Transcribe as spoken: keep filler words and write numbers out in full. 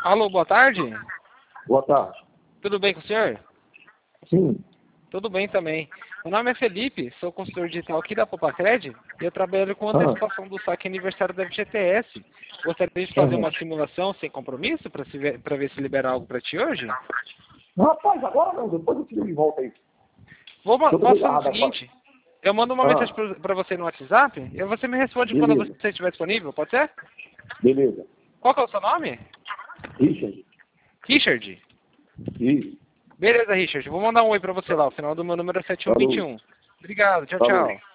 Alô, boa tarde. Boa tarde. Tudo bem com o senhor? Sim. Tudo bem também. Meu nome é Felipe, sou consultor digital aqui da Popacred e eu trabalho com Ah. antecipação do saque aniversário da F G T S. Gostaria de fazer Uhum. uma simulação sem compromisso para ver, pra ver se libera algo para ti hoje? Rapaz, agora não, depois eu tiro de volta aí. Vou, ma- Eu tô posso fazer o ligado agora. seguinte, eu mando uma mensagem Ah, para você no WhatsApp e você me responde quando beleza. você estiver disponível, pode ser? Beleza. Qual que é o seu nome? Richard. Richard. Isso. Beleza, Richard. Vou mandar um oi para você lá. O final do meu número é sete um dois Falou. um. Obrigado. Tchau, Falou. tchau.